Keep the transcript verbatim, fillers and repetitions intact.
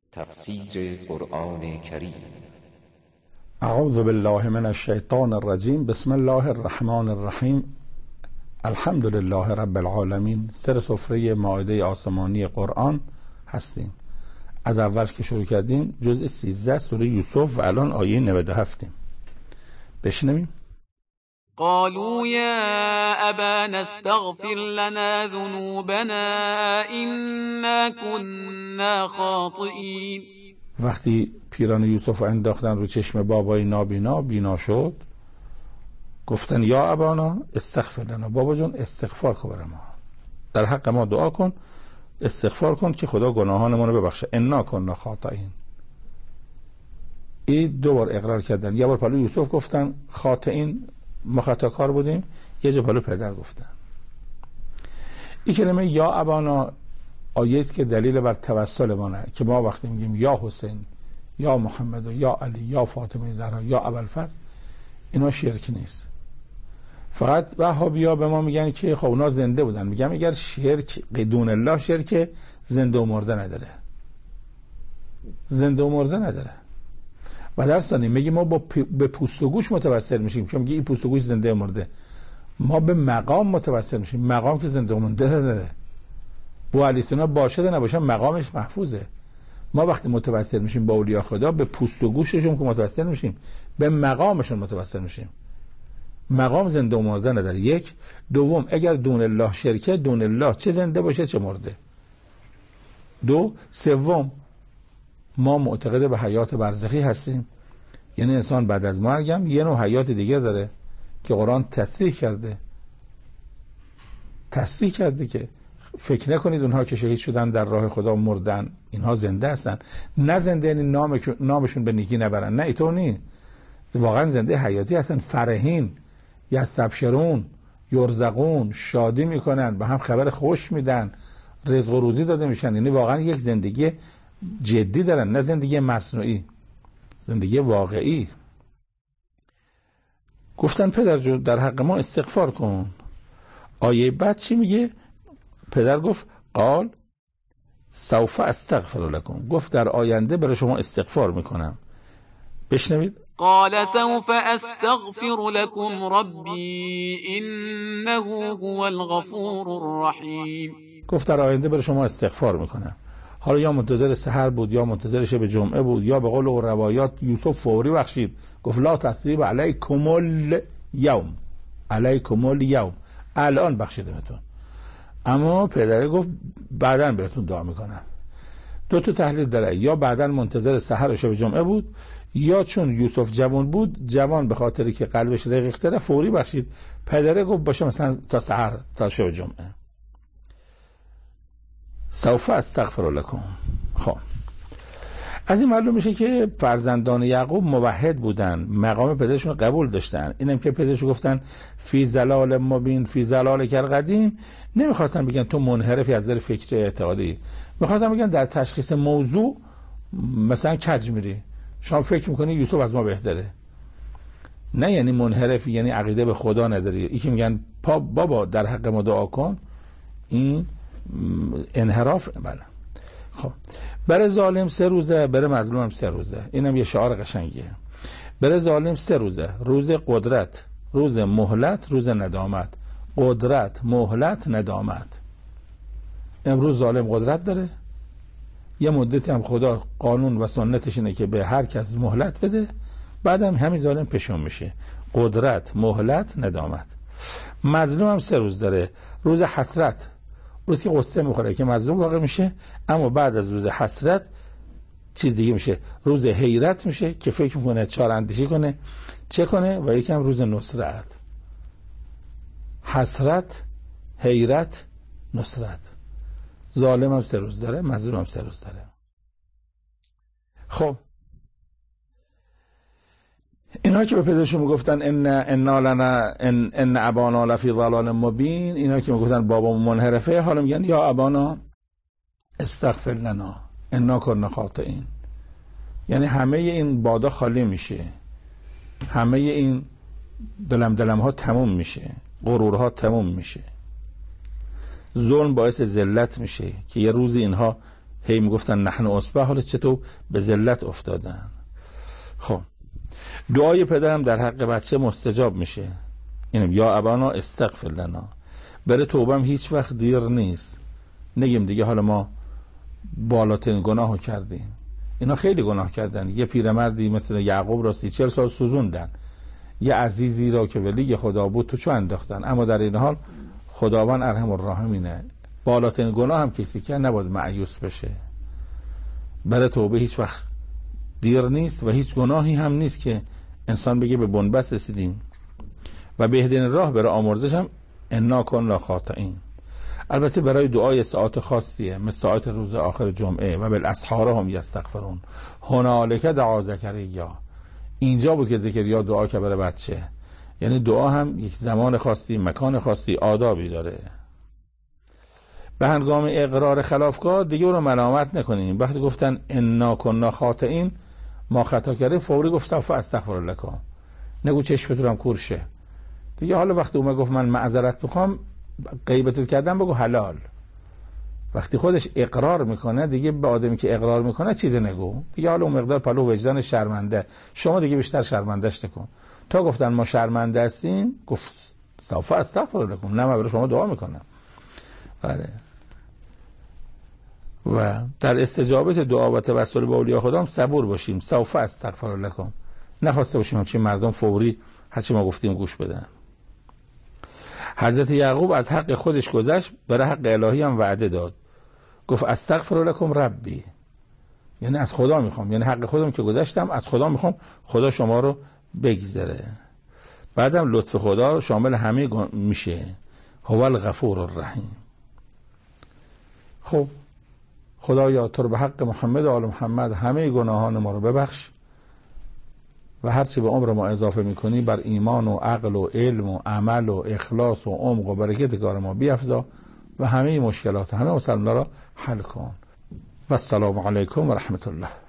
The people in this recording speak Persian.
تفسیر قرآن کریم. اعوذ بالله من الشیطان الرجیم. بسم الله الرحمن الرحیم. الحمد لله رب العالمین. سر سفره مائده آسمانی قرآن هستیم. از اول که شروع کردیم جزء سیزده سوره یوسف و الان آیه نود و هفت. بشنویم. قالوا يا أبانا استغفر لنا ذنوبنا إنا كنا خاطئين. وقتی پیران یوسف انداختن رو چشم بابای نابینا بینا شد، گفتن یا ابانا استغفر لنا، بابا جون استغفار کن برای ما، در حق ما دعا کن، استغفار کن که خدا گناهانمون رو ببخشه. انا کنا خاطئین. این دو بار اقرار کردن، یه بار پلو یوسف گفتن خاطئین، ما خطاکار بودیم، یه جا پلو پدر گفتن. این کلمه یا ابانا آیه است که دلیل بر توسل مانه که ما وقتی میگیم یا حسین یا محمد و یا علی یا فاطمه زهرا یا ابوالفضل، اینا شرک نیست. فقط وهابیا به ما میگن که خب اونا زنده بودن. میگم اگر شرک بدون الله شرک، زنده و مرده نداره، زنده و مرده نداره. و در ثانی میگیم ما با به پوست و گوش متوسل میشیم، که میگه این پوست و گوش زنده و مرده. ما به مقام متوسل میشیم، مقام که زنده و مرده نداره. بو علی سینا باشه ده نباشه مقامش محفوظه. ما وقتی متوسل میشیم با اولیاء خدا به پوست و گوششون که متوسل میشیم، به مقامشون متوسل میشیم. مقام زنده و مرده نداره. یک. دوم، اگر دون الله شرکه، دون الله چه زنده باشه چه مرده. دو. سوم، ما معتقد به حیات برزخی هستیم، یعنی انسان بعد از مرگم یه نوع حیات دیگه داره که قرآن تصریح کرده تصریح کرده که فکر نکنید اونها که شهید شدن در راه خدا مردن، اینها زنده هستن. نه زنده یعنی نامشون, نامشون به نیکی نبرن، نه اینطور نیست، واقعا زنده حیاتی هستن. فرحین، یستبشرون، یرزقون، شادی میکنن، به هم خبر خوش میدن، رزق و روزی داده میشن. یعنی واقعا یک زندگی جدی دارن، نه زندگی مصنوعی، زندگی واقعی. گفتن پدر جون در حق ما استغفار کن. آیه بعد چی میگه؟ پدر گفت قال سوف استغفر لكم، گفت در آینده برای شما استغفار میکنم. بشنوید. قال سوف استغفر لكم ربي انه هو الغفور الرحیم. گفت در آینده برای شما استغفار میکنم. حالا یا منتظر سحر بود یا منتظر شب جمعه بود، یا به قول و روایات یوسف فوری بخشید، گفت لا تثریب علیکم الیوم، علیکم الیوم، الان بخشیدمتون. اما پدره گفت بعداً بهتون دعا میکنم. دو تا تحلیل داره، یا بعداً منتظر سحر و شب جمعه بود، یا چون یوسف جوان بود، جوان به خاطری که قلبش رقیق‌تره فوری بخشید. پدره گفت باشه مثلا تا سحر تا شب جمعه. سوف استغفر لكم. خب از این معلوم میشه که فرزندان یعقوب موحد بودن، مقام پدرشون رو قبول داشتن. اینم که پدرشون گفتن فی ضلال مبین فی ضلال قدیم، نمیخواستن بگن تو منحرفی از نظر فکری اعتقادی، میخواستن بگن در تشخیص موضوع مثلا کج میری، شما فکر میکنی یوسف از ما بهتره. نه یعنی منحرفی یعنی عقیده به خدا نداری. این که میگن بابا در حق ما دعا کن، این انحراف. بله. خب برای ظالم سه روزه، برای مظلوم هم سه روزه. اینم یه شعار قشنگیه. برای ظالم سه روزه، روز قدرت، روز مهلت، روز ندامت. قدرت، مهلت، ندامت. امروز ظالم قدرت داره، یه مدتی هم خدا قانون و سنتش اینه که به هر کس مهلت بده، بعدم همین ظالم پشون میشه. قدرت، مهلت، ندامت. مظلوم هم سه روز داره، روز حسرت، روز که قصه میخوره که مظلوم واقع میشه، اما بعد از روز حسرت چیز دیگه میشه، روز حیرت میشه که فکر میکنه چار اندیشی کنه چه کنه، و یکم روز نصرت. حسرت، حیرت، نصرت. ظالم هم سه روز داره، مظلوم هم سه روز داره. خب اینا که به پدرشون میگفتن ان انا لنا ان ان ابانا لفی ضلال مبین، اینا که میگفتن بابا منحرفه، حالا میگن یا ابانا استغفر لنا انا کنا خاطئین. یعنی همه این بادا خالی میشه، همه این دلم دلم ها تموم میشه، غرورها تموم میشه. ظلم باعث ذلت میشه که یه روزی اینها هی میگفتن نحن اصبح، حالا چطور به ذلت افتادن. خب دعای پدرم در حق بچه مستجاب میشه، اینم یا ابانا استغفر لنا. بره توبم هیچ وقت دیر نیست. نگیم دیگه حالا ما بالاترین گناهو کردیم. اینا خیلی گناه کردن. یه پیرمردی مثل یعقوب را سی چهل سال سوزوندن، یه عزیزی را که ولی خدا بود تو چو انداختن. اما در این حال خداوند ارحم الراحمینه. بالاترین گناه هم کسی که نباید مایوس بشه. برای توبه هیچ وقت دیر نیست و هیچ گناهی هم نیست که انسان بگه به بنبست رسیدیم. و بهترین راه برای آمرزش هم انا کنا خاطئین. البته برای دعای ساعت خاصیه، مثل ساعت روز آخر جمعه و بالاسحار هم یستغفرون. هنالک دعا زکریا، اینجا بود که زکریا دعا کرد برای بچه. یعنی دعا هم یک زمان خاصی، مکان خاصی، آدابی داره. به هنگام اقرار خلافکار دیگه او رو ملامت نکنیم. وقتی گفتن انا کنا خاطئین، ما خطا کردیم، فوری گفت استغفر لکم، نگو چشمتون هم کورشه دیگه. حالا وقتی اومد گفت من معذرت میخوام، غیبتت کردم، بگو حلال. وقتی خودش اقرار میکنه دیگه، به آدمی که اقرار میکنه چیزی نگو دیگه. حالا اون مقدار پلو وجدان شرمنده، شما دیگه بیشتر شرمندهش نکن. تا گفتن ما شرمنده هستیم، گفت سوف استغفر لکم، نه من برای شما دعا میکنم. بله. و در استجابت دعا و توسل به اولیاء خدا هم صبور باشیم. سوف استغفر لکم، نخواسته باشیم همچین مردم فوری هرچی ما گفتیم گوش بدن. حضرت یعقوب از حق خودش گذشت، برای حق الهی هم وعده داد. گفت استغفر لکم ربی، یعنی از خدا میخوام، یعنی حق خودم که گذشتم از خدا میخوام خدا شما رو بگذره. بعدم لطف خدا شامل همه میشه، هو الغفور الرحیم. خب خدایا تو رو به حق محمد و آل محمد همه گناهان ما رو ببخش و هرچی به عمر ما اضافه میکنی بر ایمان و عقل و علم و عمل و اخلاص و عمق و برکت کار ما بیفزا و همه مشکلات همه مسلمان را حل کن. و السلام علیکم و رحمت الله.